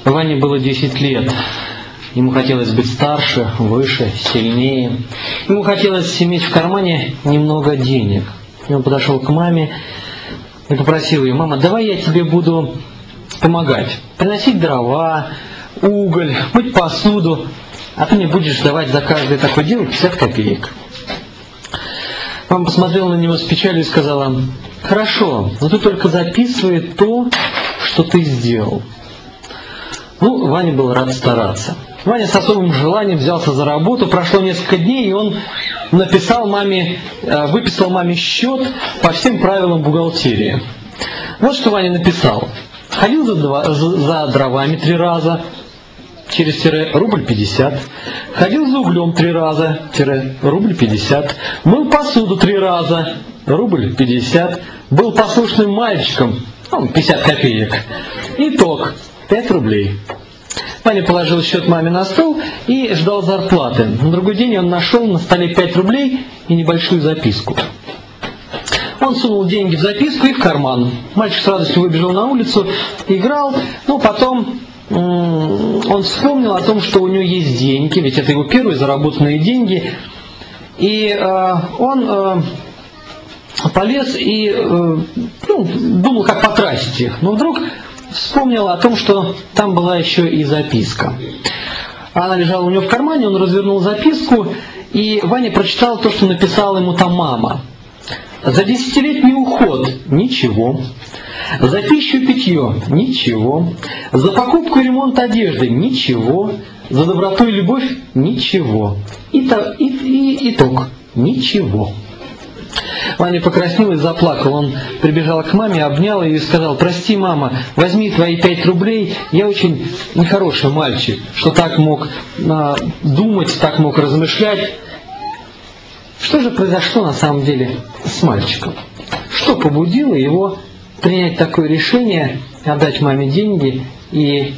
Ване было 10 лет. Ему хотелось быть старше, выше, сильнее. Ему хотелось иметь в кармане немного денег. И он подошел к маме и попросил ее: «Мама, давай я тебе буду помогать. Приносить дрова, уголь, мыть посуду, а ты мне будешь давать за каждое такое дело 50 копеек». Мама посмотрела на него с печалью и сказала: «Хорошо, но ты только записывай то, что ты сделал». Ваня был рад стараться. Ваня с особым желанием взялся за работу. Прошло несколько дней, и он выписал маме счет по всем правилам бухгалтерии. Вот что Ваня написал. Ходил за дровами 3 раза, через рубль 50. Ходил за углем 3 раза, рубль 50. Мыл посуду 3 раза, рубль 50. Был послушным мальчиком, 50 копеек. Итог 5 рублей. Ваня положил счет маме на стол и ждал зарплаты. На другой день он нашел на столе 5 рублей и небольшую записку. Он сунул деньги в записку и в карман. Мальчик с радостью выбежал на улицу, играл, но потом он вспомнил о том, что у него есть деньги, ведь это его первые заработанные деньги. И он полез и думал, как потратить их. Но вдруг вспомнил о том, что там была еще и записка. Она лежала у него в кармане, он развернул записку, и Ваня прочитал то, что написала ему там мама. «За 10-летний уход – ничего. За пищу и питье – ничего. За покупку и ремонт одежды – ничего. За доброту и любовь – ничего. Итог – ничего». Ваня покраснел и заплакал. Он прибежал к маме, обнял ее и сказал: «Прости, мама, возьми твои 5 рублей. Я очень нехороший мальчик, что так мог думать, так мог размышлять». Что же произошло на самом деле с мальчиком? Что побудило его принять такое решение, отдать маме деньги и,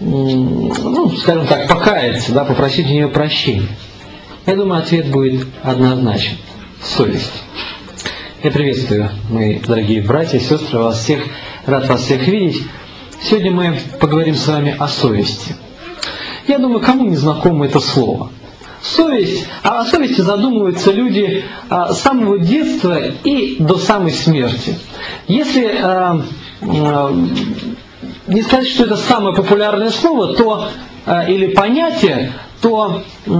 скажем так, покаяться, попросить у нее прощения? Я думаю, ответ будет однозначен. Совесть. Я приветствую, мои дорогие братья и сестры, вас всех, рад вас всех видеть. Сегодня мы поговорим с вами о совести. Я думаю, кому не знакомо это слово? Совесть, о совести задумываются люди с самого детства и до самой смерти. Если не сказать, что это самое популярное слово, или понятие, то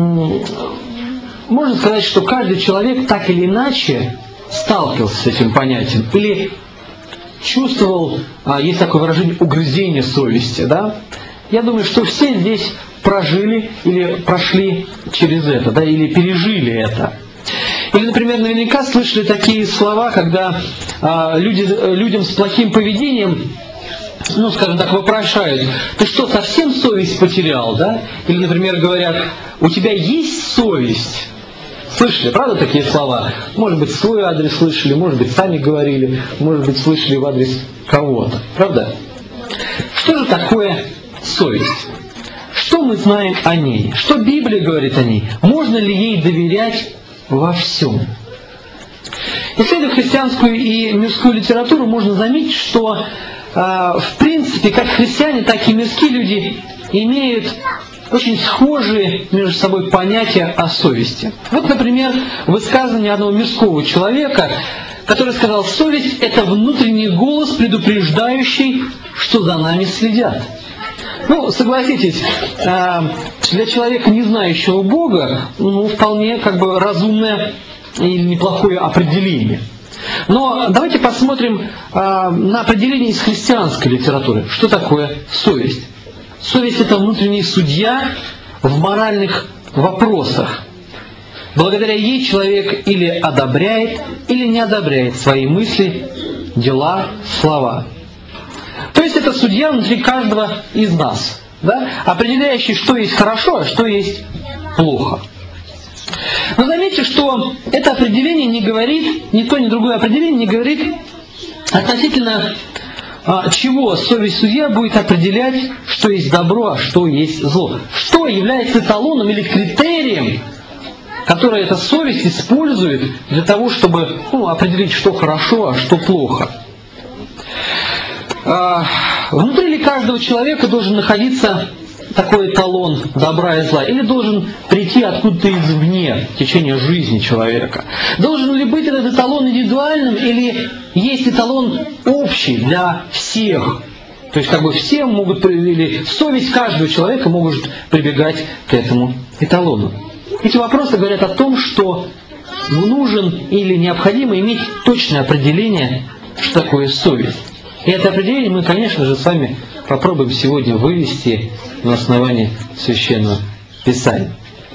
можно сказать, что каждый человек так или иначе сталкивался с этим понятием или чувствовал, есть такое выражение, угрызение совести. Да? Я думаю, что все здесь прожили или прошли через это, или пережили это. Или, например, наверняка слышали такие слова, когда людям с плохим поведением, скажем так, вопрошают: «Ты что, совсем совесть потерял?» Да? Или, например, говорят: «У тебя есть совесть?» Слышали, правда, такие слова? Может быть, в свой адрес слышали, может быть, сами говорили, может быть, слышали в адрес кого-то. Правда? Что же такое совесть? Что мы знаем о ней? Что Библия говорит о ней? Можно ли ей доверять во всем? Исследуя христианскую и мирскую литературу, можно заметить, что в принципе, как христиане, так и мирские люди имеют очень схожие между собой понятия о совести. Вот, например, высказывание одного мирского человека, который сказал: «Совесть – это внутренний голос, предупреждающий, что за нами следят». Согласитесь, для человека, не знающего Бога, вполне разумное или неплохое определение. Но давайте посмотрим на определение из христианской литературы. Что такое совесть? Совесть – это внутренний судья в моральных вопросах. Благодаря ей человек или одобряет, или не одобряет свои мысли, дела, слова. То есть это судья внутри каждого из нас, определяющий, что есть хорошо, а что есть плохо. Но заметьте, что это определение не говорит, ни то, ни другое определение не говорит относительно чего совесть судья будет определять, что есть добро, а что есть зло. Что является эталоном или критерием, который эта совесть использует для того, чтобы определить, что хорошо, а что плохо. внутри ли каждого человека должен находиться такой эталон добра и зла? Или должен прийти откуда-то извне в течение жизни человека? Должен ли быть этот эталон индивидуальным, или есть эталон общий для всех? То есть все могут, или совесть каждого человека может прибегать к этому эталону. Эти вопросы говорят о том, что нужен или необходимо иметь точное определение, что такое совесть. И это определение мы, конечно же, с вами попробуем сегодня вывести на основании Священного Писания.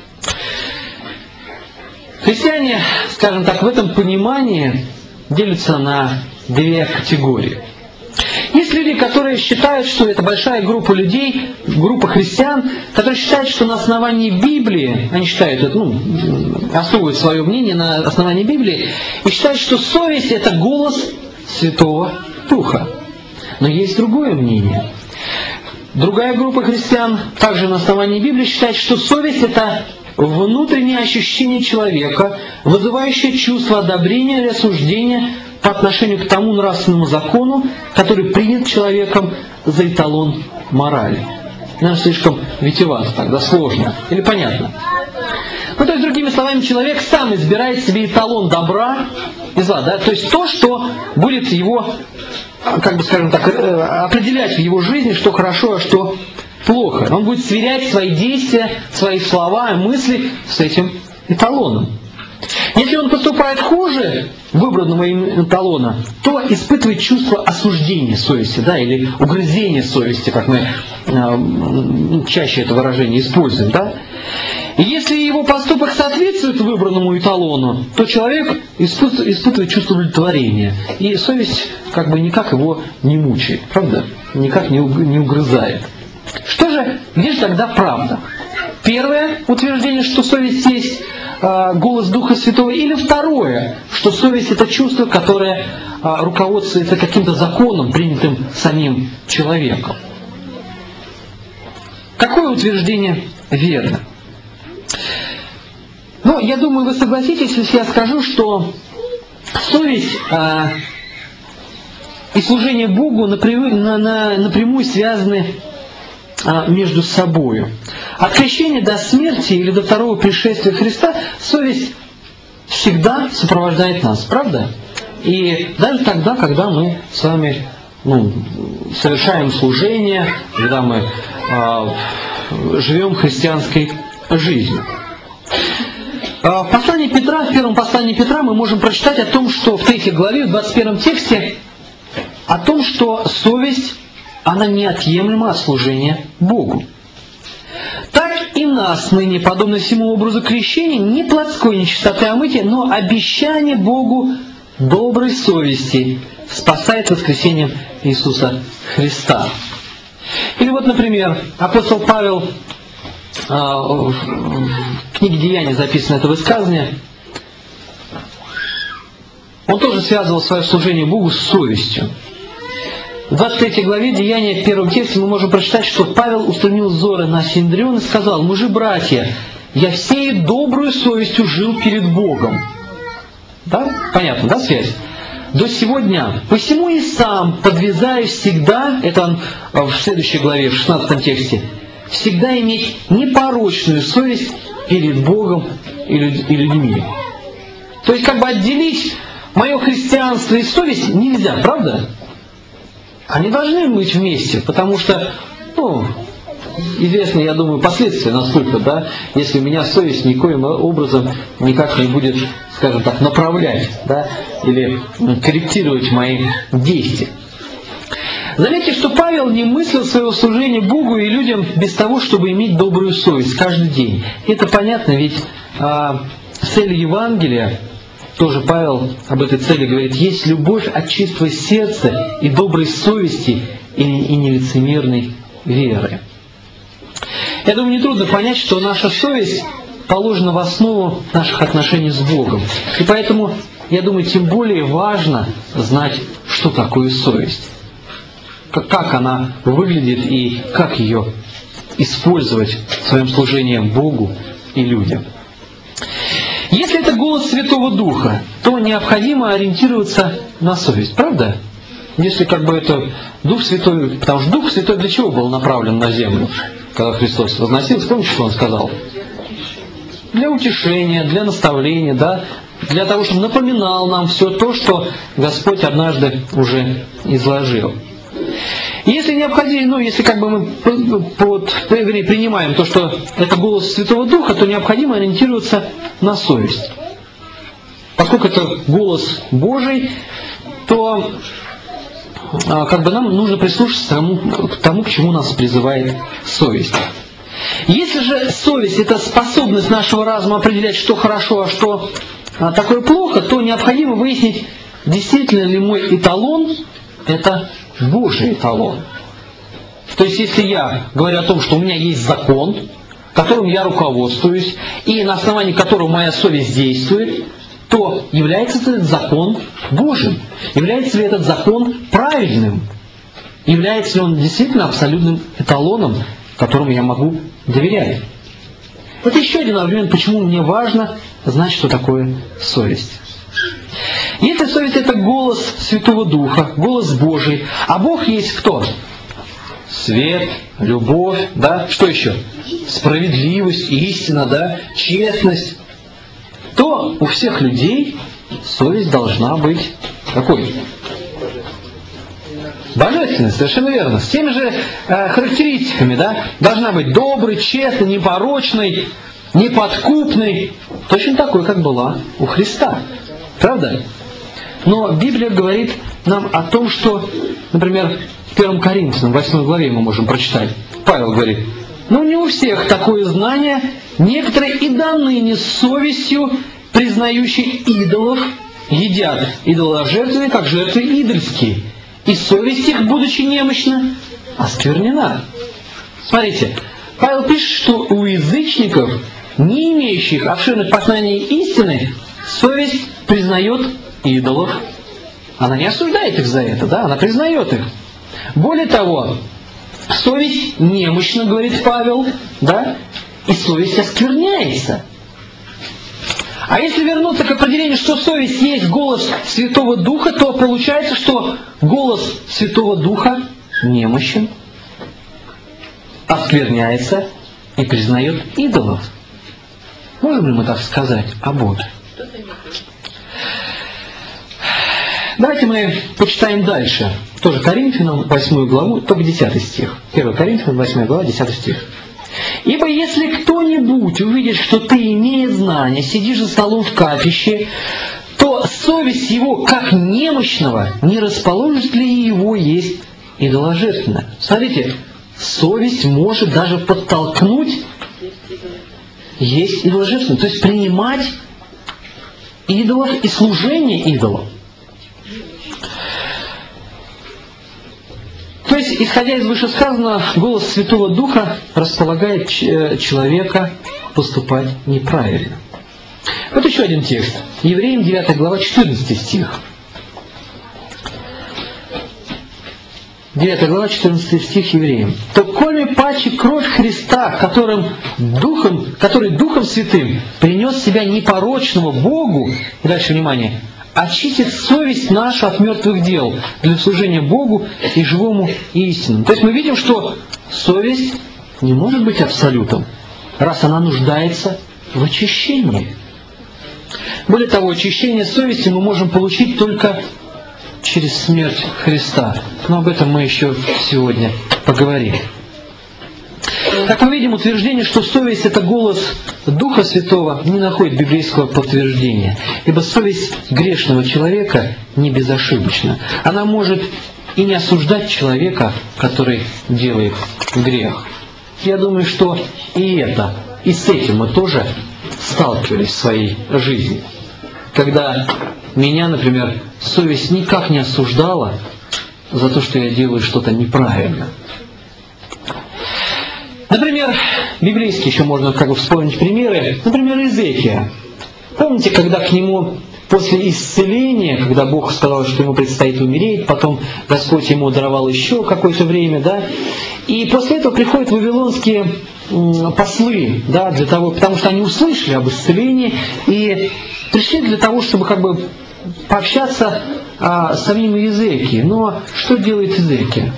Христиане, скажем так, в этом понимании делятся на две категории. Есть люди, которые считают, что это большая группа людей, группа христиан, которые считают, что на основании Библии, они считают это, основывают свое мнение на основании Библии, и считают, что совесть – это голос Святого Духа. Но есть другое мнение. Другая группа христиан, также на основании Библии, считает, что совесть – это внутреннее ощущение человека, вызывающее чувство одобрения или осуждения по отношению к тому нравственному закону, который принят человеком за эталон морали. Наверное, слишком витиевато тогда, сложно. Или понятно? То есть, другими словами, человек сам избирает себе эталон добра и зла. Да? То есть то, что будет его, определять в его жизни, что хорошо, а что плохо. Он будет сверять свои действия, свои слова, мысли с этим эталоном. Если он поступает хуже выбранного им эталона, то испытывает чувство осуждения совести, да, или угрызения совести, как мы чаще это выражение используем. Да? И если его поступок соответствует выбранному эталону, то человек испытывает чувство удовлетворения. И совесть никак его не мучает, правда? Никак не угрызает. Где же тогда правда? Первое утверждение, что совесть есть голос Духа Святого, или второе, что совесть – это чувство, которое руководствуется каким-то законом, принятым самим человеком. Какое утверждение верно? Я думаю, вы согласитесь, если я скажу, что совесть и служение Богу напрямую связаны между собой. От крещения до смерти или до второго пришествия Христа совесть всегда сопровождает нас, правда? И даже тогда, когда мы с вами совершаем служение, когда мы живем христианской жизнью. В первом послании Петра мы можем прочитать о том, что в 3 главе, в 21 тексте, о том, что совесть, она неотъемлема от служения Богу. Так и нас ныне, подобно всему образу крещения, не плотской нечистоты омытия, но обещание Богу доброй совести спасает воскресением Иисуса Христа. Или например, апостол Павел, в книге Деяний записано это высказывание, он тоже связывал свое служение Богу с совестью. В 23 главе Деяния, в 1 тексте мы можем прочитать, что Павел устремил взоры на Синедрион и сказал: «Мужи-братья, я всей добрую совестью жил перед Богом». Да? Понятно, да, связь? До сего дня. «Посему и сам подвязаюсь всегда», это он в следующей главе, в 16 тексте, «всегда иметь непорочную совесть перед Богом и людьми». То есть отделить мое христианство и совесть нельзя, правда? Они должны быть вместе, потому что, известно, я думаю, последствия настолько, да, если у меня совесть никоим образом никак не будет, скажем так, направлять, да, или корректировать мои действия. Заметьте, что Павел не мыслил своего служения Богу и людям без того, чтобы иметь добрую совесть каждый день. Это понятно, ведь цель Евангелия, тоже Павел об этой цели говорит: есть любовь от чистого сердца и доброй совести и нелицемерной веры. Я думаю, нетрудно понять, что наша совесть положена в основу наших отношений с Богом. И поэтому, я думаю, тем более важно знать, что такое совесть. Как она выглядит и как ее использовать в своем служении Богу и людям. Если это голос Святого Духа, то необходимо ориентироваться на совесть, правда? если как бы это Дух Святой, потому что Дух Святой для чего был направлен на землю, когда Христос возносился, помните, что Он сказал? Для утешения, для наставления, да, для того, чтобы напоминал нам все то, что Господь однажды уже изложил. Если необходимо, если как бы мы принимаем то, что это голос Святого Духа, то необходимо ориентироваться на совесть. Поскольку это голос Божий, то как бы нам нужно прислушаться к тому, к чему нас призывает совесть. Если же совесть – это способность нашего разума определять, что хорошо, а что такое плохо, то необходимо выяснить, действительно ли мой эталон – это Божий эталон. То есть, если я говорю о том, что у меня есть закон, которым я руководствуюсь, и на основании которого моя совесть действует, то является ли этот закон Божьим? Является ли этот закон правильным? Является ли он действительно абсолютным эталоном, которому я могу доверять? Это еще один аргумент, почему мне важно знать, что такое совесть. Если совесть – это голос Святого Духа, голос Божий, а Бог есть кто? Свет, любовь, да? Что еще? Справедливость, истина, да? Честность. То у всех людей совесть должна быть какой? Божественной, совершенно верно. С теми же характеристиками, да? Должна быть доброй, честной, непорочной, неподкупной. Точно такой, как была у Христа. Правда? Но Библия говорит нам о том, что, например, в 1 Коринфянам, 8 главе мы можем прочитать. Павел говорит: «Но не у всех такое знание, некоторые и до ныне с совестью, признающие идолов, едят идоложертвенные, как жертвы идольские, и совесть их, будучи немощна, осквернена». Смотрите, Павел пишет, что у язычников, не имеющих обширных познаний истины, совесть признает идолов. Она не осуждает их за это, да? Она признает их. Более того, совесть немощна, говорит Павел, да? И совесть оскверняется. А если вернуться к определению, что совесть есть голос Святого Духа, то получается, что голос Святого Духа немощен, оскверняется и признает идолов. Можем ли мы так сказать о Боге? Давайте мы почитаем дальше. Тоже Коринфянам 8 главу, только 10 стих. 1 Коринфянам 8 глава, 10 стих. «Ибо если кто-нибудь увидит, что ты, имея знания, сидишь за столом в капище, то совесть его, как немощного, не расположит ли его есть идоложертвенно». Смотрите, совесть может даже подтолкнуть есть идоложертвенно, то есть принимать идолов и служение идолов. То есть, исходя из вышесказанного, голос Святого Духа располагает человека поступать неправильно. Вот еще один текст. Евреям 9 глава, 14 стих. 9 глава, 14 стих Евреям. «То коли паче кровь Христа, который Духом Святым принес себя непорочного Богу», и дальше внимание, «очистит совесть нашу от мертвых дел для служения Богу и живому и истинному». То есть мы видим, что совесть не может быть абсолютом, раз она нуждается в очищении. Более того, очищение совести мы можем получить только через смерть Христа. Но об этом мы еще сегодня поговорим. Как мы видим, утверждение, что совесть – это голос Духа Святого, не находит библейского подтверждения. Ибо совесть грешного человека не безошибочна. Она может и не осуждать человека, который делает грех. Я думаю, что и с этим мы тоже сталкивались в своей жизни. Когда меня, например, совесть никак не осуждала за то, что я делаю что-то неправильно. Например, библейские еще можно вспомнить примеры. Например, Иезекия. Помните, когда к нему после исцеления, когда Бог сказал, что ему предстоит умереть, потом Господь ему даровал еще какое-то время, да, и после этого приходят вавилонские послы, да, потому что они услышали об исцелении и пришли для того, чтобы пообщаться с самим Иезекиилем. Но что делает Иезекииль?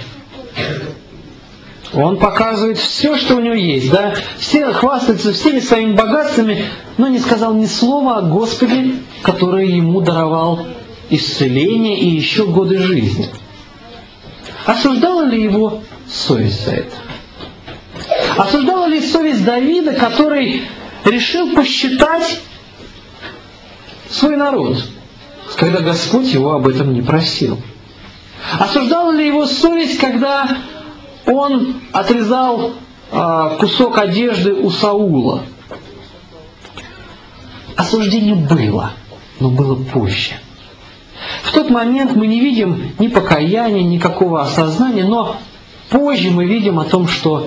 Он показывает все, что у него есть, да? Все хвастаются всеми своими богатствами, но не сказал ни слова о Господе, который ему даровал исцеление и еще годы жизни. Осуждала ли его совесть за это? Осуждала ли совесть Давида, который решил посчитать свой народ, когда Господь его об этом не просил? Осуждала ли его совесть, когда он отрезал кусок одежды у Саула? Осуждение было, но было позже. В тот момент мы не видим ни покаяния, никакого осознания, но позже мы видим о том, что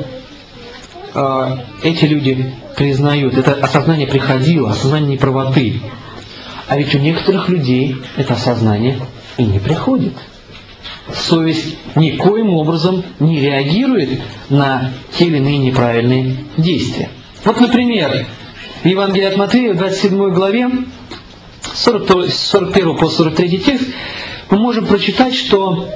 эти люди признают. Это осознание приходило, осознание неправоты. А ведь у некоторых людей это осознание и не приходит. Совесть никоим образом не реагирует на те или иные неправильные действия. Вот, например, в Евангелии от Матфея, в 27 главе, 41 по 43 текст, мы можем прочитать, что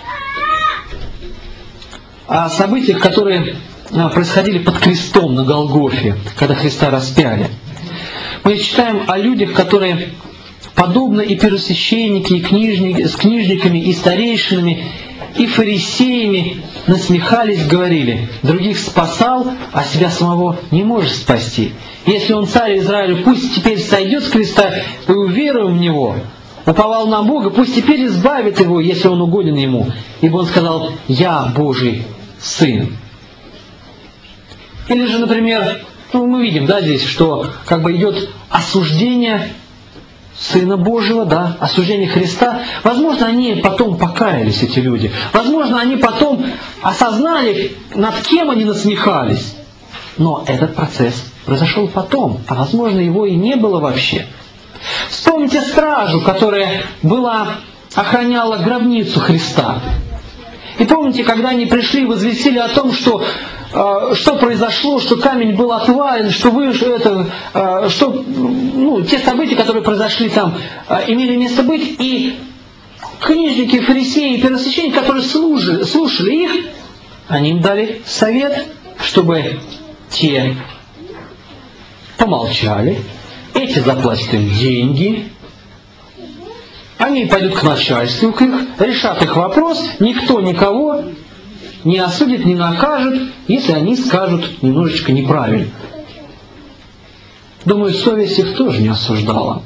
о событиях, которые происходили под крестом на Голгофе, когда Христа распяли. Мы читаем о людях, которые, подобно и первосвященники, и с книжниками, и старейшинами, и фарисеями, насмехались, говорили: других спасал, а себя самого не может спасти. Если он царь Израиля, пусть теперь сойдет с креста и уверуем в него. Уповал на Бога, пусть теперь избавит его, если он угоден ему. Ибо он сказал: я Божий Сын. Или же, например, мы видим, да, здесь, что как бы идет осуждение Сына Божьего, да, осуждение Христа. Возможно, они потом покаялись, эти люди. Возможно, они потом осознали, над кем они насмехались. Но этот процесс произошел потом, а возможно, его и не было вообще. Вспомните стражу, которая охраняла гробницу Христа. И помните, когда они пришли и возвестили о том, что произошло, что камень был отвален, те события, которые произошли там, имели место быть, и книжники, фарисеи, первосвященники, которые слушали их, они им дали совет, чтобы те помолчали, эти заплатят им деньги, они пойдут к начальству, решат их вопрос, никто никого не осудит, не накажет, если они скажут немножечко неправильно. Думаю, совесть их тоже не осуждала.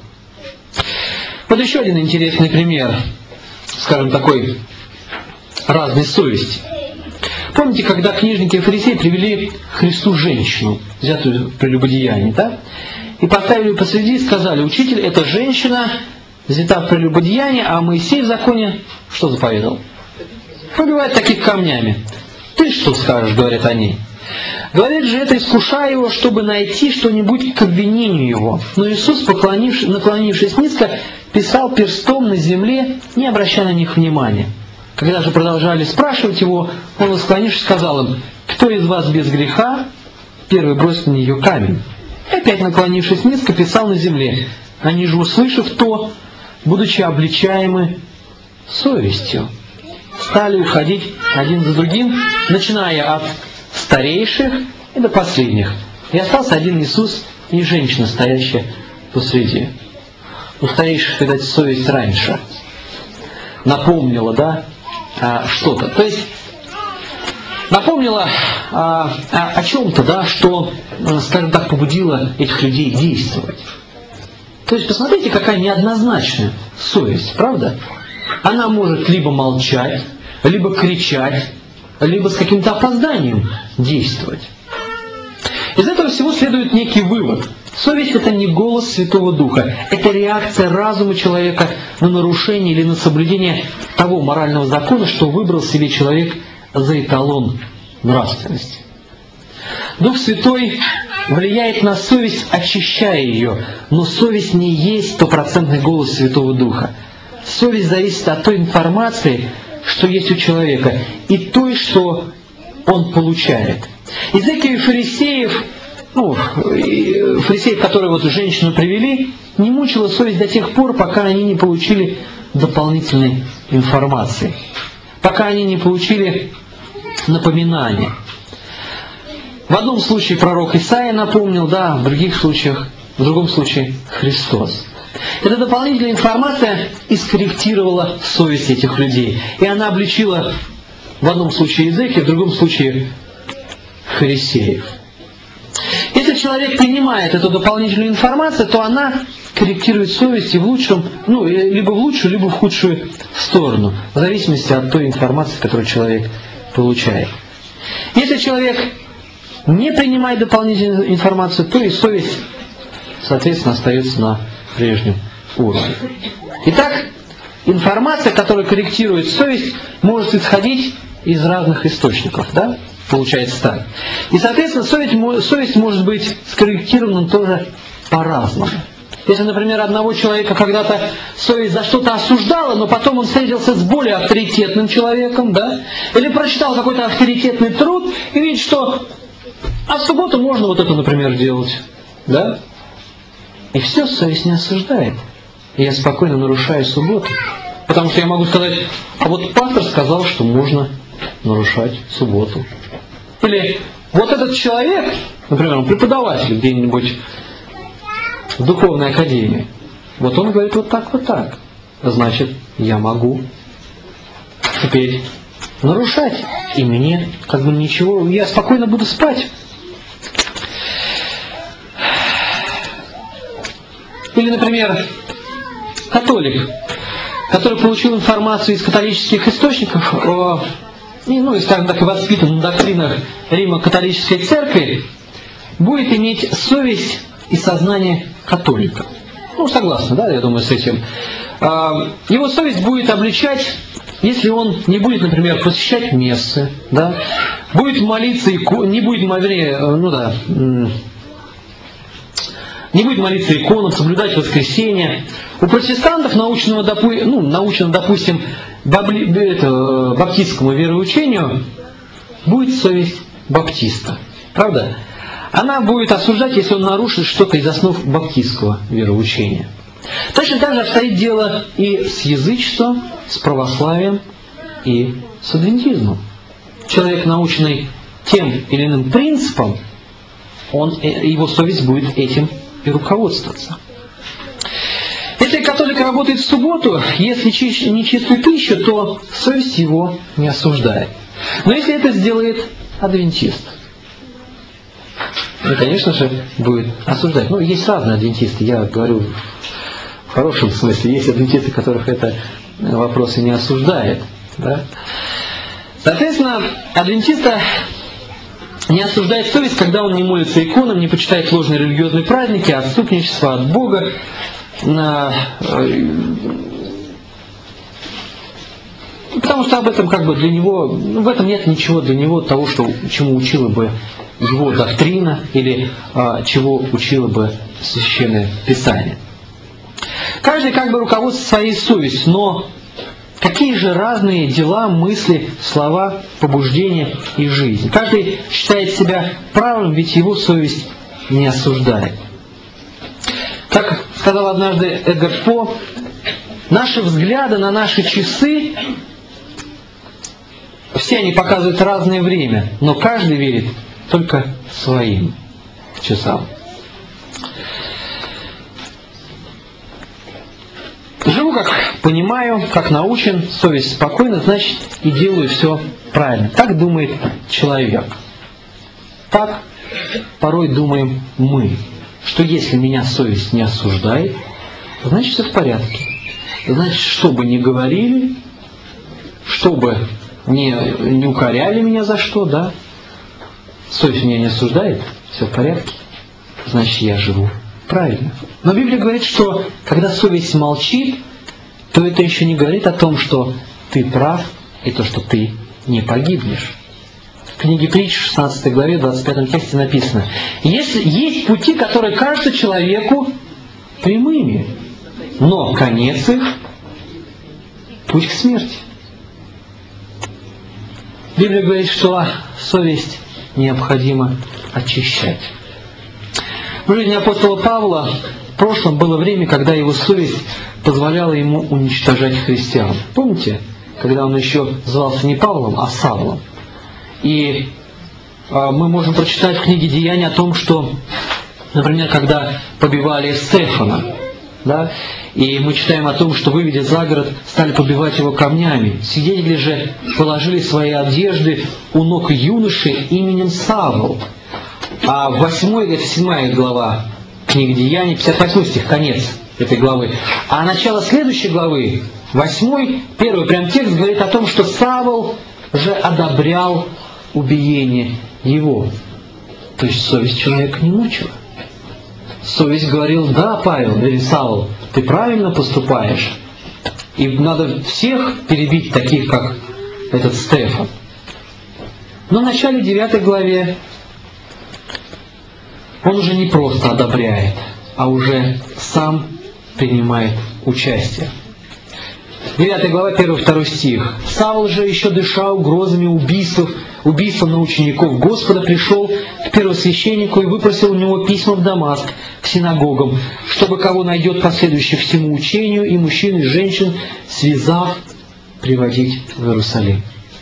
Вот еще один интересный пример, скажем, такой разной совести. Помните, когда книжники и фарисеи привели к Христу женщину, взятую в прелюбодеянии, да? И поставили ее посреди и сказали: учитель, эта женщина взята в прелюбодеянии, а Моисей в законе что заповедал? Побивает таких камнями. Ты что скажешь, говорят они. Говорит же это, искушая его, чтобы найти что-нибудь к обвинению его. Но Иисус, наклонившись низко, писал перстом на земле, не обращая на них внимания. Когда же продолжали спрашивать его, он, склонившись, сказал им: кто из вас без греха, первый бросит на нее камень. И опять, наклонившись низко, писал на земле. Они же, услышав то, будучи обличаемы совестью, стали уходить один за другим, начиная от старейших и до последних. И остался один Иисус и женщина, стоящая посреди. У старейших, видать, совесть раньше напомнила, да, что-то. То есть напомнила о чем-то, да, что, скажем так, побудило этих людей действовать. То есть посмотрите, какая неоднозначная совесть, правда? Она может либо молчать, либо кричать, либо с каким-то опозданием действовать. Из этого всего следует некий вывод. Совесть – это не голос Святого Духа, это реакция разума человека на нарушение или на соблюдение того морального закона, что выбрал себе человек за эталон нравственности. Дух Святой влияет на совесть, очищая ее, но совесть не есть стопроцентный голос Святого Духа. Совесть зависит от той информации, что есть у человека, и той, что он получает. Иезекииль и фарисеев фарисеев, которые вот женщину привели, не мучила совесть до тех пор, пока они не получили дополнительной информации, пока они не получили напоминания. В одном случае пророк Исаия напомнил, да, в другом случае Христос. Эта дополнительная информация искорректировала совесть этих людей, и она обличила в одном случае Иезекия, в другом случае фарисеев. Если человек принимает эту дополнительную информацию, то она корректирует совесть и в лучшем, либо в лучшую, либо в худшую сторону, в зависимости от той информации, которую человек получает. Если человек не принимает дополнительную информацию, то и совесть, соответственно, остается на прежнем уровне. Итак, информация, которая корректирует совесть, может исходить из разных источников, да? Получается так. И, соответственно, совесть может быть скорректирована тоже по-разному. Если, например, одного человека когда-то совесть за что-то осуждала, но потом он встретился с более авторитетным человеком, да? Или прочитал какой-то авторитетный труд и видит, что в субботу можно вот это, например, делать, да? И все, совесть не осуждает. И я спокойно нарушаю субботу. Потому что я могу сказать, а вот пастор сказал, что можно нарушать субботу. Или вот этот человек, например, он преподаватель где-нибудь в духовной академии, вот он говорит вот так. Значит, я могу теперь нарушать. И мне ничего, я спокойно буду спать. Или, например, католик, который получил информацию из католических источников скажем так, и воспитан на доктринах Римо-католической церкви, будет иметь совесть и сознание католика. Согласны, да, я думаю, с этим. Его совесть будет обличать, если он не будет, например, посещать мессы, да, будет молиться, не будет молиться иконам, соблюдать воскресенье. У протестантов, научно, допустим, баптистскому вероучению, будет совесть баптиста. Правда? Она будет осуждать, если он нарушит что-то из основ баптистского вероучения. Точно так же обстоит дело и с язычеством, с православием и с адвентизмом. Человек, наученный тем или иным принципом, его совесть будет этим и руководствоваться. Если католик работает в субботу, ест нечистую пищу, то совесть его не осуждает. Но если это сделает адвентист, он, конечно же, будет осуждать. Есть разные адвентисты, я говорю в хорошем смысле. Есть адвентисты, которых это вопросы не осуждает. Да? Соответственно, адвентиста не осуждает совесть, когда он не молится иконам, не почитает ложные религиозные праздники, отступничество от Бога. Потому что об этом для него, в этом нет ничего для него того, чему учила бы его доктрина или чего учило бы Священное Писание. Каждый руководствует своей совестью, но какие же разные дела, мысли, слова, побуждения и жизнь. Каждый считает себя правым, ведь его совесть не осуждает. Как сказал однажды Эдгар По, наши взгляды на наши часы, все они показывают разное время, но каждый верит только своим часам. Живу, как понимаю, как научен, совесть спокойна, значит, и делаю все правильно. Так думает человек. Так порой думаем мы, что если меня совесть не осуждает, значит, все в порядке. Значит, что бы ни говорили, что бы не укоряли меня за что, да, совесть меня не осуждает, все в порядке, значит, я живу правильно. Но Библия говорит, что когда совесть молчит, то это еще не говорит о том, что ты прав и то, что ты не погибнешь. В книге Притч, 16 главе, 25 тексте написано: есть пути, которые кажутся человеку прямыми, но конец их – путь к смерти. Библия говорит, что совесть необходимо очищать. В жизни апостола Павла в прошлом было время, когда его совесть позволяла ему уничтожать христиан. Помните, когда он еще звался не Павлом, а Савлом? И мы можем прочитать в книге «Деяния» о том, что, например, когда побивали Стефана, да, и мы читаем о том, что, выведя за город, стали побивать его камнями. Свидетели же положили свои одежды у ног юноши именем Савл. А в 7 глава книги «Деяний», 58 стих, конец этой главы. А начало следующей главы, 8, первый прям текст говорит о том, что Савл же одобрял убиение его. То есть совесть человека не мучила. Совесть говорил: да, Павел или Савл, ты правильно поступаешь. И надо всех перебить, таких как этот Стефан. Но в начале 9 главе он уже не просто одобряет, а уже сам принимает участие. 9 глава, 1-2 стих. «Савл же, еще дыша угрозами убийством на учеников Господа, пришел к первосвященнику и выпросил у него письма в Дамаск, к синагогам, чтобы кого найдет последующих всему учению, и мужчин, и женщин, связав, приводить в Иерусалим».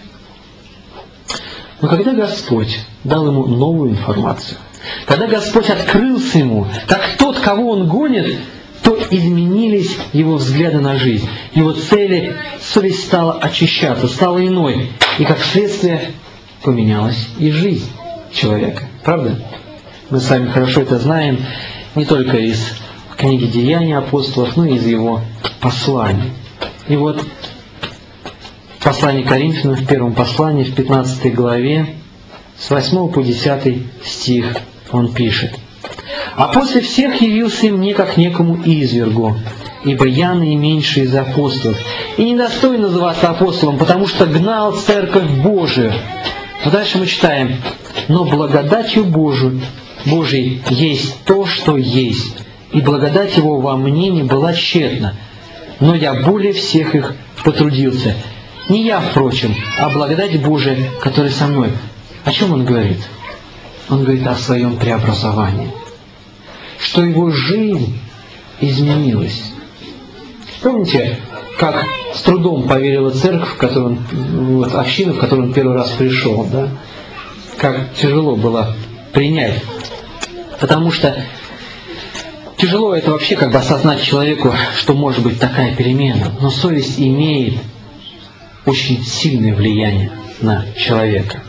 Но когда Господь дал ему новую информацию, когда Господь открылся ему, как тот, кого он гонит, то изменились его взгляды на жизнь. Его цели, совесть стала очищаться, стала иной. И как следствие поменялась и жизнь человека. Правда? Мы с вами хорошо это знаем не только из книги «Деяний апостолов», но и из его посланий. И вот в послании к Коринфянам, в первом послании, в 15 главе, с 8 по 10 стих он пишет: «А после всех явился мне, как некому извергу, ибо я наименьший из апостолов, и недостоин называться апостолом, потому что гнал церковь Божию». Но дальше мы читаем: «Но благодатью Божией есть то, что есть, и благодать Его во мне не была тщетна, но я более всех их потрудился. Не я, впрочем, а благодать Божия, которая со мной». О чем он говорит? Он говорит о своем преобразовании, что его жизнь изменилась. Помните, как с трудом поверила церковь, в которую община, в которую он первый раз пришел, да? Как тяжело было принять. Потому что тяжело это вообще как бы осознать человеку, что может быть такая перемена. Но совесть имеет очень сильное влияние на человека.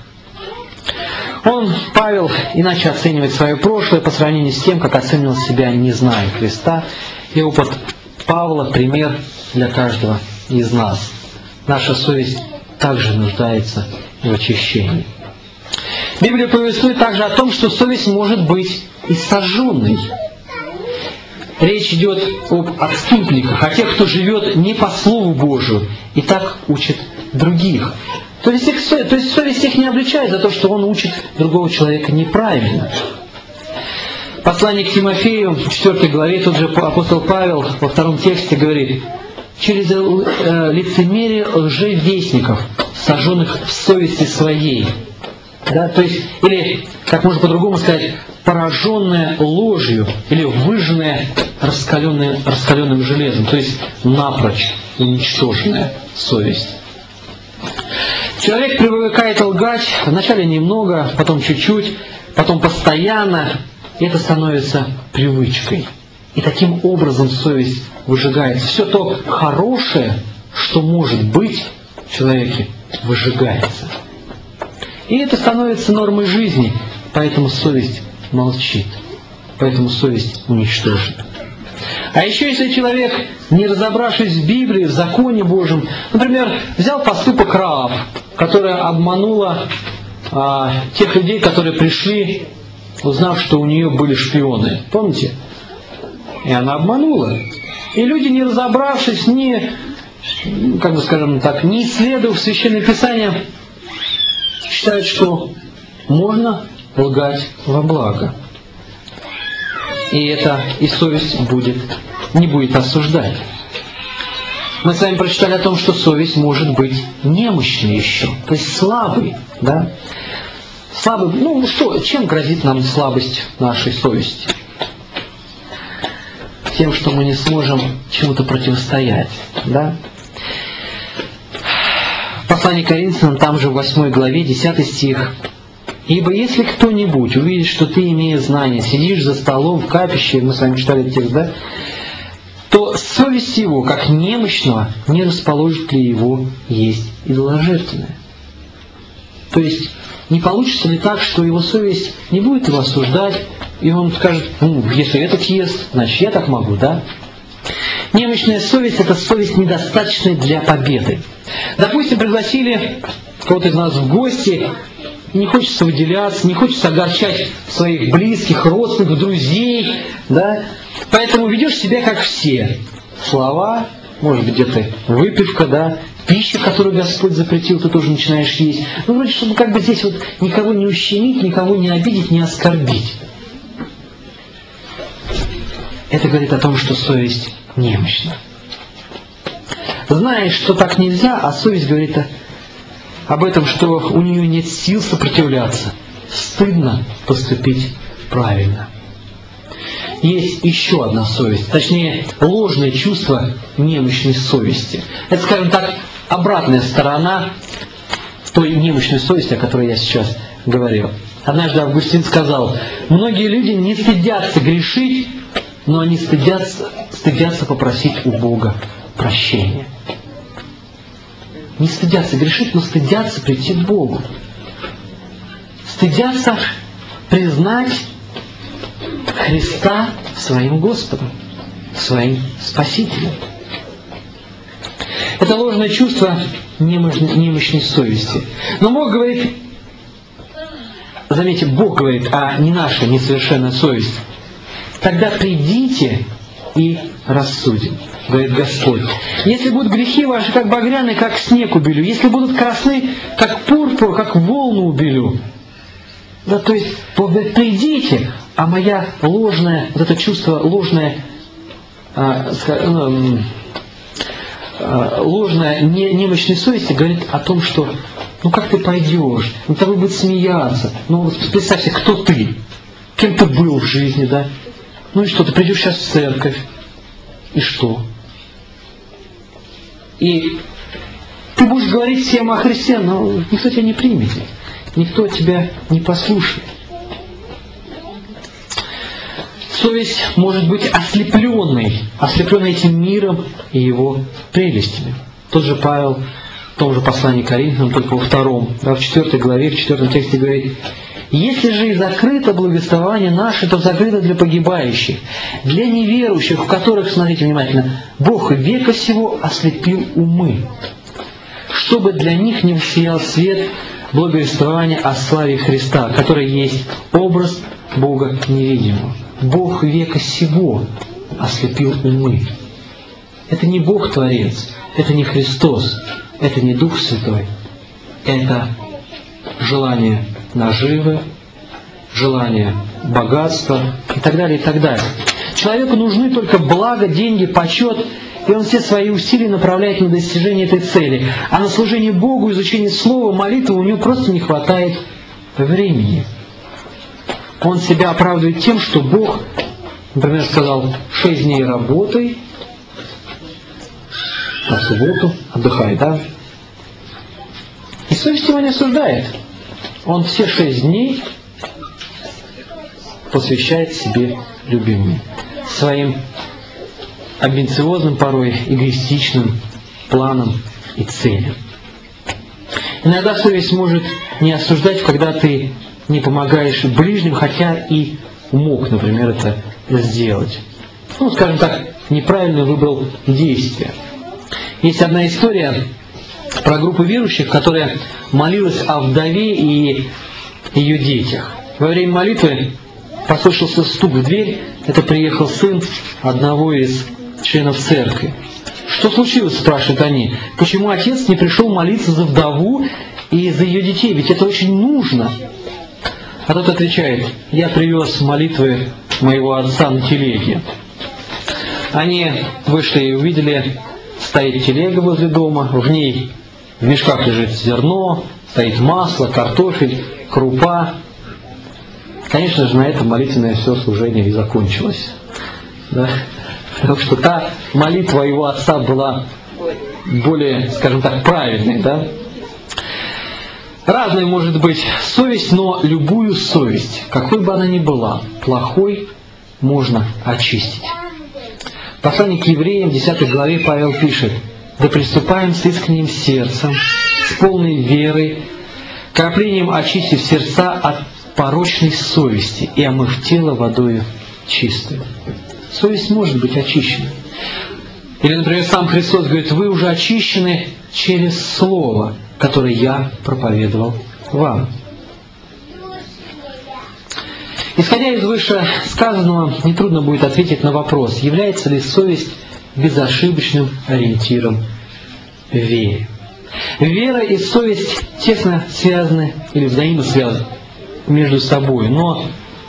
Павел, иначе оценивает свое прошлое по сравнению с тем, как оценивал себя, не зная Христа. И опыт Павла – пример для каждого из нас. Наша совесть также нуждается в очищении. Библия повествует также о том, что совесть может быть и сожженной. Речь идет об отступниках, о тех, кто живет не по Слову Божию и так учит других. То есть совесть их не обличает за то, что он учит другого человека неправильно. Послание к Тимофею, в 4 главе, тот же апостол Павел во 2 тексте говорит: «Через лицемерие лжевестников, сожженных в совести своей». Да, то есть, или, как можно по-другому сказать, пораженная ложью, или выжженная раскаленным железом, то есть напрочь уничтоженная совесть. Человек привыкает лгать, вначале немного, потом чуть-чуть, потом постоянно, и это становится привычкой. И таким образом совесть выжигается. Все то хорошее, что может быть в человеке, выжигается. И это становится нормой жизни, поэтому совесть молчит, поэтому совесть уничтожена. А еще если человек, не разобравшись в Библии, в законе Божьем, например, взял поступок Раав, которая обманула тех людей, которые пришли, узнав, что у нее были шпионы. Помните? И она обманула. И люди, не разобравшись, не исследовав Священное Писание, считают, что можно лгать во благо. И совесть не будет осуждать. Мы с вами прочитали о том, что совесть может быть немощной еще, то есть слабой. Да? Слабый, чем грозит нам слабость нашей совести? тем, что мы не сможем чему-то противостоять. Да? Послание к Коринфянам, там же в 8 главе, 10 стих. «Ибо если кто-нибудь увидит, что ты, имея знания, сидишь за столом в капище», мы с вами читали этот текст, да? «То совесть его, как немощного, не расположит ли его есть идоложертвенное». То есть, не получится ли так, что его совесть не будет его осуждать, и он скажет: если этот ест, значит я так могу, да? Немощная совесть – это совесть недостаточная для победы. Допустим, пригласили кого-то из нас в гости, не хочется выделяться, не хочется огорчать своих близких, родственников, друзей, да? Поэтому ведешь себя как все. Слова, может быть, где-то выпивка, да? Пища, которую Господь запретил, ты тоже начинаешь есть. Ну, вроде, чтобы как бы здесь вот никого не ущемить, никого не обидеть, не оскорбить. Это говорит о том, что совесть немощна. Знаешь, что так нельзя, а совесть говорит об этом, что у нее нет сил сопротивляться. Стыдно поступить правильно. Есть еще одна совесть, точнее, ложное чувство немощной совести. Это, скажем так, обратная сторона той немощной совести, о которой я сейчас говорил. Однажды Августин сказал: многие люди не стыдятся грешить, но они стыдятся попросить у Бога прощения. Не стыдятся грешить, но стыдятся прийти к Богу. Стыдятся признать Христа своим Господом, своим Спасителем. Это ложное чувство немощной совести. Но Бог говорит, заметьте, Бог говорит, а не наша несовершенная совесть: тогда придите и рассудим, говорит Господь. Если будут грехи ваши, как багряные, как снег убелю. Если будут красны, как пурпур, как волну убелю. Да, то есть, Бог говорит, придите, а моя ложная, вот это чувство ложное, ложная немощной совести говорит о том, что как ты пойдешь, над тобой будут смеяться. Вот представь себе, кто ты, кем ты был в жизни, да? И что, ты придешь сейчас в церковь, и что? И ты будешь говорить всем о Христе, но никто тебя не примет, никто тебя не послушает. Совесть может быть ослепленной этим миром и его прелестями. Тот же Павел в том же послании к Коринфянам, только во 2, в 4 главе, в 4 тексте говорит: «Если же и закрыто благовествование наше, то закрыто для погибающих, для неверующих, в которых, смотрите внимательно, Бог века сего ослепил умы, чтобы для них не воссиял свет благовествования о славе Христа, который есть образ Бога невидимого». Бог века сего ослепил умы. Это не Бог-творец, это не Христос, это не Дух Святой, это желание наживы, желание богатства и так далее, и так далее. Человеку нужны только благо, деньги, почет, и он все свои усилия направляет на достижение этой цели. А на служение Богу, изучение Слова, молитвы у него просто не хватает времени. Он себя оправдывает тем, что Бог, например, сказал: 6 дней работай, а в субботу отдыхай, да? И совесть его не осуждает. Он все 6 дней посвящает себе любимому, своим амбициозным, порой эгоистичным планам и целям. Иногда совесть может не осуждать, когда ты не помогаешь ближним, хотя и мог, например, это сделать. Скажем так, неправильно выбрал действие. Есть одна история про группу верующих, которая молилась о вдове и ее детях. Во время молитвы послышался стук в дверь. Это приехал сын одного из членов церкви. «Что случилось?» – спрашивают они. «Почему отец не пришел молиться за вдову и за ее детей? Ведь это очень нужно». А тот отвечает: «Я привез молитвы моего отца на телеге». Они вышли и увидели, стоит телега возле дома, в ней в мешках лежит зерно, стоит масло, картофель, крупа. Конечно же, на этом молитвенное все служение и закончилось. Да? Потому что та молитва его отца была более, скажем так, правильной, да? Разной может быть совесть, но любую совесть, какой бы она ни была, плохой, можно очистить. В послании к евреям, 10 главе, Павел пишет: «Да приступаем с искренним сердцем, с полной верой, краплением очистив сердца от порочной совести и омыв тело водою чистую». Совесть может быть очищена. Или, например, сам Христос говорит: «Вы уже очищены через Слово, которое я проповедовал вам». Исходя из вышесказанного, нетрудно будет ответить на вопрос, является ли совесть безошибочным ориентиром в вере. Вера и совесть тесно связаны или взаимосвязаны между собой, но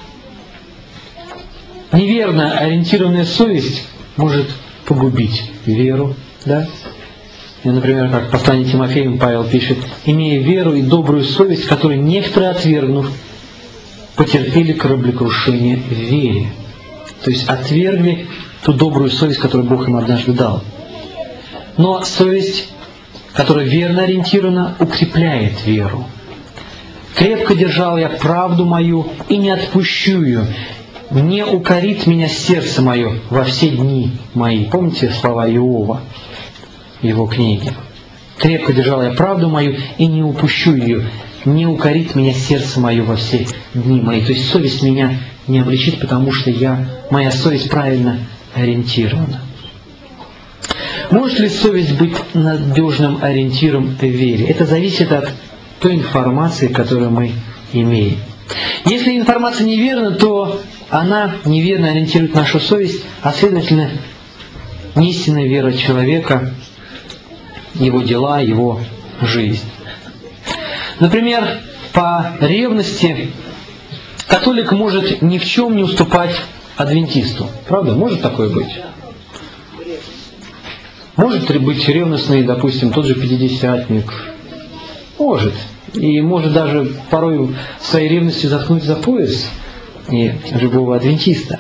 неверно ориентированная совесть может погубить веру, да? И, например, как в послании Тимофею Павел пишет: «Имея веру и добрую совесть, которые некоторые, отвергнув, потерпели кораблекрушение в вере». То есть отвергли ту добрую совесть, которую Бог им однажды дал. Но совесть, которая верно ориентирована, укрепляет веру. «Крепко держал я правду мою и не отпущу ее, не укорит меня сердце мое во все дни мои». Помните слова Иова в его книге? «Крепко держал я правду мою и не упущу ее, не укорит меня сердце мое во все дни мои». То есть совесть меня не обличит, потому что моя совесть правильно ориентирована. Может ли совесть быть надежным ориентиром в вере? Это зависит от той информации, которую мы имеем. Если информация неверна, то она неверно ориентирует нашу совесть, а следовательно, неистинная вера человека, его дела, его жизнь. Например, по ревности католик может ни в чем не уступать адвентисту. Правда? Может такое быть? Может ли быть ревностный, допустим, тот же пятидесятник? Может. И может даже порой своей ревностью заткнуть за пояс и любого адвентиста.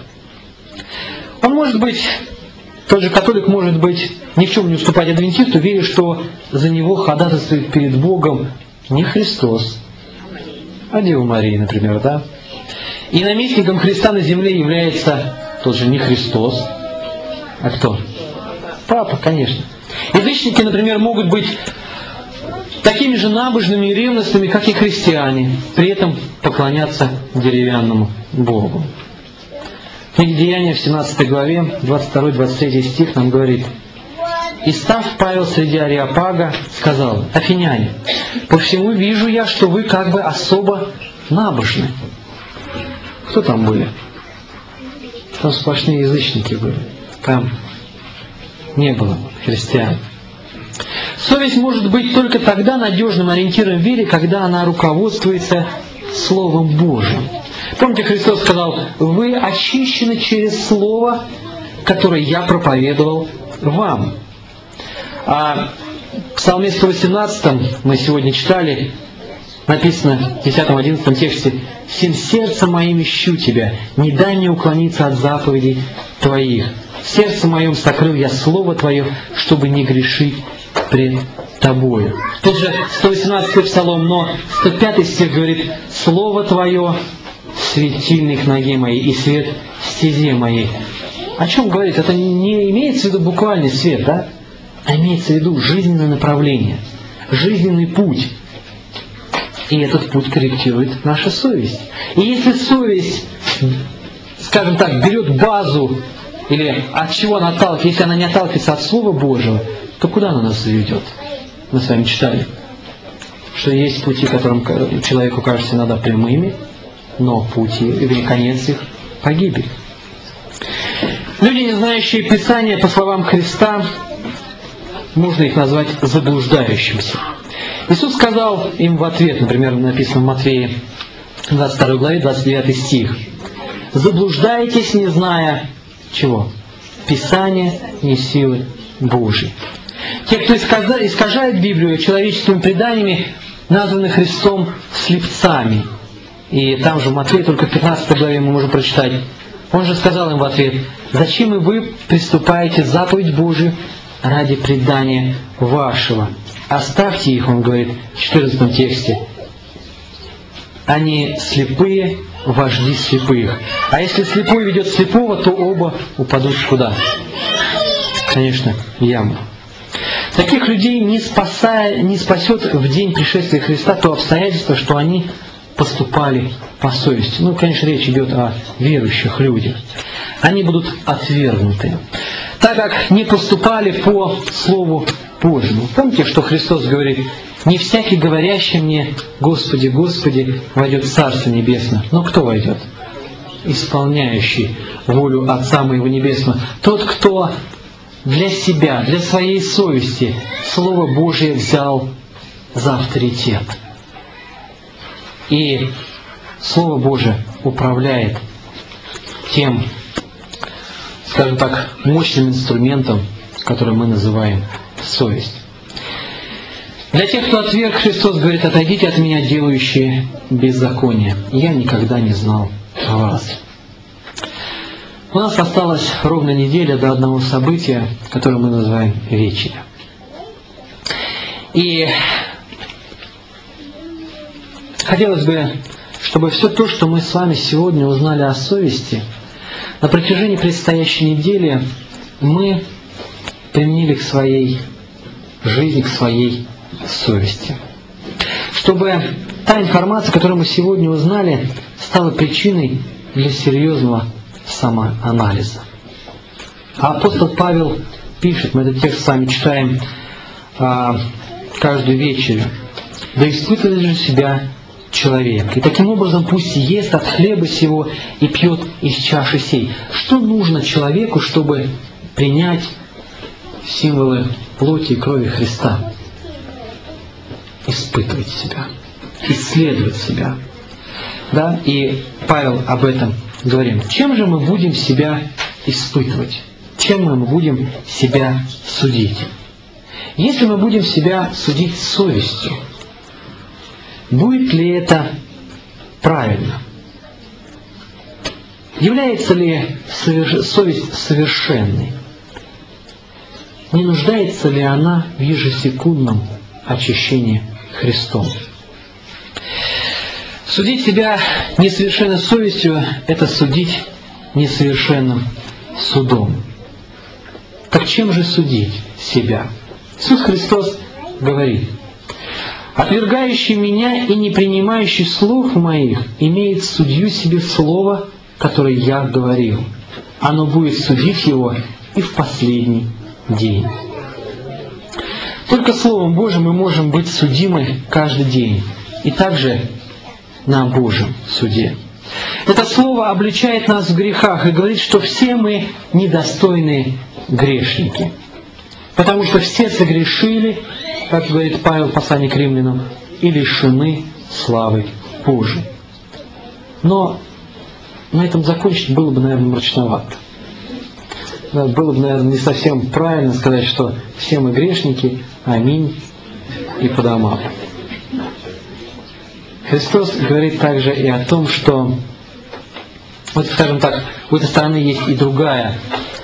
Он может быть, тот же католик может быть, ни в чем не уступать адвентисту, веря, что за него ходатайствует перед Богом не Христос, а Дева Мария, например, да? И наместником Христа на земле является тот же не Христос, а кто? Папа, конечно. Язычники, например, могут быть такими же набожными и ревностными, как и христиане, при этом поклоняться деревянному Богу. В книге Деяния в 17 главе, 22-23 стих нам говорит: «И став Павел среди Ареопага, сказал: Афиняне, по всему вижу я, что вы как бы особо набожны». Кто там были? Там сплошные язычники были. Там не было христиан. Совесть может быть только тогда надежным ориентиром в вере, когда она руководствуется Словом Божьим. Помните, Христос сказал: «Вы очищены через Слово, которое я проповедовал вам». А в Псалме 118 мы сегодня читали, написано в 10-11 тексте: «Всем сердцем моим ищу Тебя, не дай мне уклониться от заповедей Твоих. В сердце моем сокрыл я Слово Твое, чтобы не грешить пред Тобою». Тут же 118-й псалом, но 105-й стих говорит: «Слово Твое светильник ноге моей и свет стезе моей». О чем говорит? Это не имеется в виду буквальный свет, да? А имеется в виду жизненное направление, жизненный путь. И этот путь корректирует наша совесть. И если совесть, скажем так, берет базу, или от чего она отталкивается, если она не отталкивается от Слова Божьего, то куда она нас заведет? Мы с вами читали, что есть пути, которым человеку кажется иногда прямыми, но пути, или конец их — погибель. Люди, не знающие Писания, по словам Христа, можно их назвать заблуждающимся. Иисус сказал им в ответ, например, написано в Матфея 22 главе, 29 стих: «Заблуждаетесь, не зная чего? Писания, не силы Божьей». Те, кто искажает Библию человеческими преданиями, названы Христом слепцами. И там же в Матфея, только в 15 главе мы можем прочитать: Он же сказал им в ответ: «Зачем и вы приступаете заповедь Божию ради предания вашего? Оставьте их», он говорит в 14 тексте. «Они слепые, вожди слепых. А если слепой ведет слепого, то оба упадут куда? Конечно, в яму». Таких людей не спасет в день пришествия Христа то обстоятельство, что они поступали по совести. Ну, конечно, речь идет о верующих людях. Они будут отвергнуты, так как не поступали по Слову Божьему. Помните, что Христос говорит: «Не всякий, говорящий мне: Господи, Господи, войдет в Царство Небесное». Но кто войдет? Исполняющий волю Отца Моего Небесного. Тот, кто для себя, для своей совести Слово Божие взял за авторитет. И Слово Божие управляет тем, скажем так, мощным инструментом, который мы называем совесть. Для тех, кто отверг, Христос говорит: «Отойдите от меня, делающие беззаконие. Я никогда не знал вас». У нас осталась ровно неделя до одного события, которое мы называем вечеря. И хотелось бы, чтобы все то, что мы с вами сегодня узнали о совести, на протяжении предстоящей недели мы применили к своей жизни, к своей совести. Чтобы та информация, которую мы сегодня узнали, стала причиной для серьезного самоанализа. А апостол Павел пишет, мы этот текст с вами читаем каждую вечерю: «Да испытывает же себя человек, и таким образом пусть ест от хлеба сего и пьет из чаши сей». Что нужно человеку, чтобы принять символы плоти и крови Христа? Испытывать себя, исследовать себя. Да? И Павел об этом говорит. Чем же мы будем себя испытывать? Чем мы будем себя судить? Если мы будем себя судить совестью, будет ли это правильно? Является ли совесть совершенной? Не нуждается ли она в ежесекундном очищении Христом? Судить себя несовершенной совестью – это судить несовершенным судом. Так чем же судить себя? Иисус Христос говорит: «Отвергающий меня и не принимающий слов моих имеет судью себе слово, которое я говорил. Оно будет судить его и в последний день». Только Словом Божьим мы можем быть судимы каждый день, и также на Божьем суде. Это Слово обличает нас в грехах и говорит, что все мы недостойные грешники. Потому что все согрешили, как говорит Павел в послании к Римлянам, и лишены славы Божией. Но на этом закончить было бы, наверное, мрачновато. Было бы, наверное, не совсем правильно сказать, что все мы грешники, аминь, и по домам. Христос говорит также и о том, что, вот, скажем так, у этой стороны есть и другая,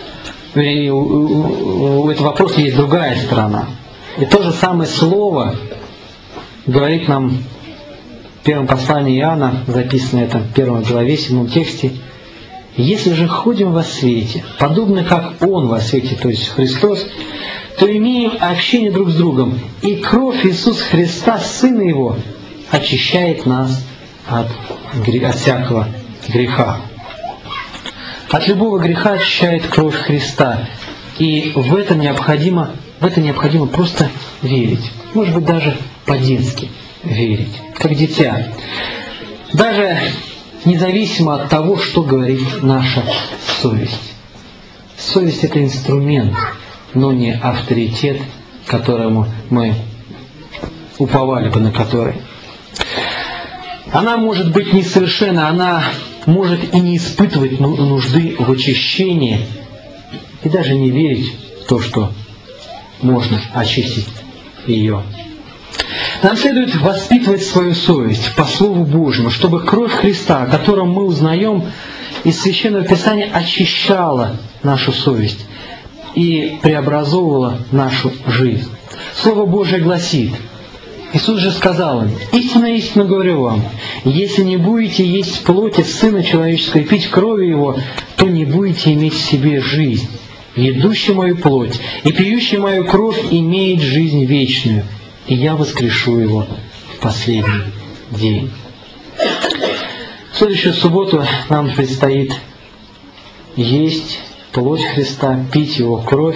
у этого вопроса есть другая сторона. И то же самое слово говорит нам в первом послании Иоанна, записано это в 1 главе, 7 тексте: «Если же ходим во свете, подобно как Он во свете, то есть Христос, то имеем общение друг с другом, и кровь Иисуса Христа, Сына Его, очищает нас от всякого греха». От любого греха очищает кровь Христа. И в это необходимо просто верить. Может быть, даже по-детски верить, как дитя. Даже независимо от того, что говорит наша совесть. Совесть – это инструмент, но не авторитет, которому мы уповали бы, на который. Она может быть несовершенна, она может и не испытывать нужды в очищении, и даже не верить в то, что можно очистить ее. Нам следует воспитывать свою совесть по Слову Божьему, чтобы кровь Христа, о котором мы узнаем, из Священного Писания очищало нашу совесть и преобразовывало нашу жизнь. Слово Божие гласит, Иисус же сказал им: «Истинно, истинно говорю вам, если не будете есть плоти Сына Человеческого и пить крови Его, то не будете иметь в себе жизнь. Едущий мою плоть и пьющий мою кровь имеет жизнь вечную, и я воскрешу его в последний день». В следующую субботу нам предстоит есть плоть Христа, пить Его кровь,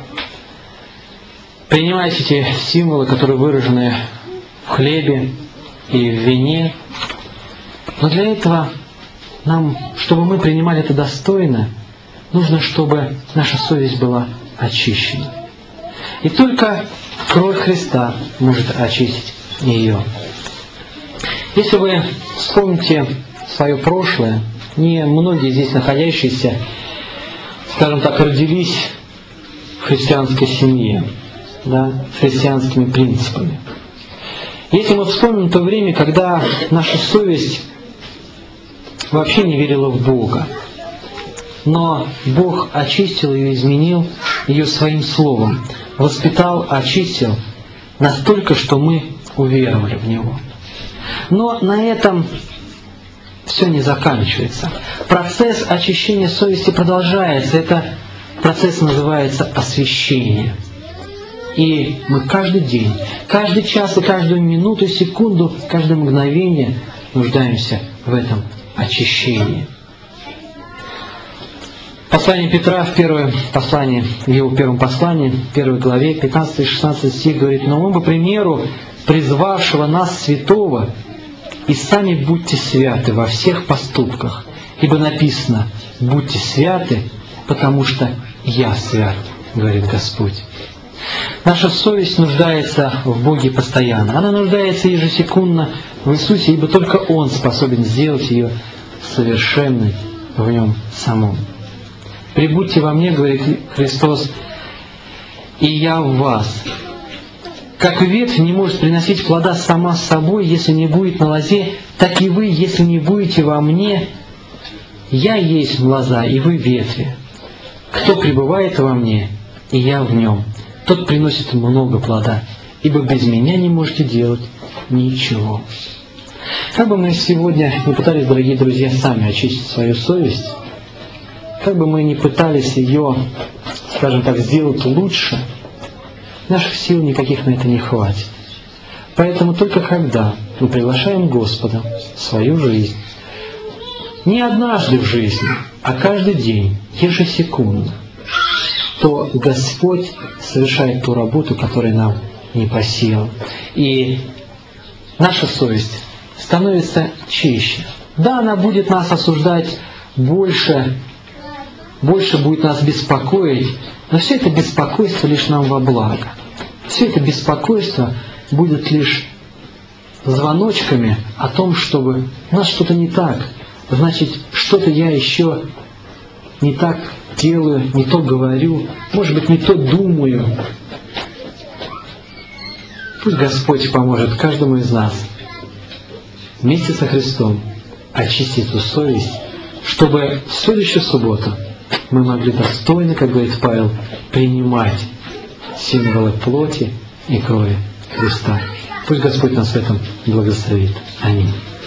принимать эти символы, которые выражены в хлебе и в вине. Но для этого нам, чтобы мы принимали это достойно, нужно, чтобы наша совесть была очищена. И только кровь Христа может очистить ее. Если вы вспомните свое прошлое, не многие здесь находящиеся, скажем так, родились в христианской семье, с христианскими принципами. Если мы вспомним то время, когда наша совесть вообще не верила в Бога, но Бог очистил ее, изменил ее своим словом, воспитал, очистил настолько, что мы уверовали в Него. Но на этом все не заканчивается. Процесс очищения совести продолжается. Это процесс называется освящение. И мы каждый день, каждый час и каждую минуту, секунду, каждое мгновение нуждаемся в этом очищении. Послание Петра в его первом послании, в 1 главе, 15 и 16 стих говорит: «Но мы, по примеру призвавшего нас святого, и сами будьте святы во всех поступках, ибо написано: будьте святы, потому что я свят, говорит Господь». Наша совесть нуждается в Боге постоянно. Она нуждается ежесекундно в Иисусе, ибо только Он способен сделать ее совершенной в Нем самом. «Прибудьте во мне, говорит Христос, и я в вас. Как ветвь не может приносить плода сама с собой, если не будет на лозе, так и вы, если не будете во мне. Я есть лоза, и вы ветви. Кто пребывает во мне, и я в нем, тот приносит много плода, ибо без меня не можете делать ничего». Как бы мы сегодня не пытались, дорогие друзья, сами очистить свою совесть, как бы мы ни пытались ее, скажем так, сделать лучше, наших сил никаких на это не хватит. Поэтому только когда мы приглашаем Господа в свою жизнь, не однажды в жизни, а каждый день, ежесекундно, то Господь совершает ту работу, которая нам не по силам. И наша совесть становится чище. Да, она будет нас осуждать больше будет нас беспокоить, но все это беспокойство лишь нам во благо. Все это беспокойство будет лишь звоночками о том, чтобы у нас что-то не так, значит, что-то я еще не так делаю, не то говорю, может быть, не то думаю. Пусть Господь поможет каждому из нас вместе со Христом очистить эту совесть, чтобы в следующую субботу мы могли достойно, как говорит Павел, принимать символы плоти и крови Христа. Пусть Господь нас в этом благословит. Аминь.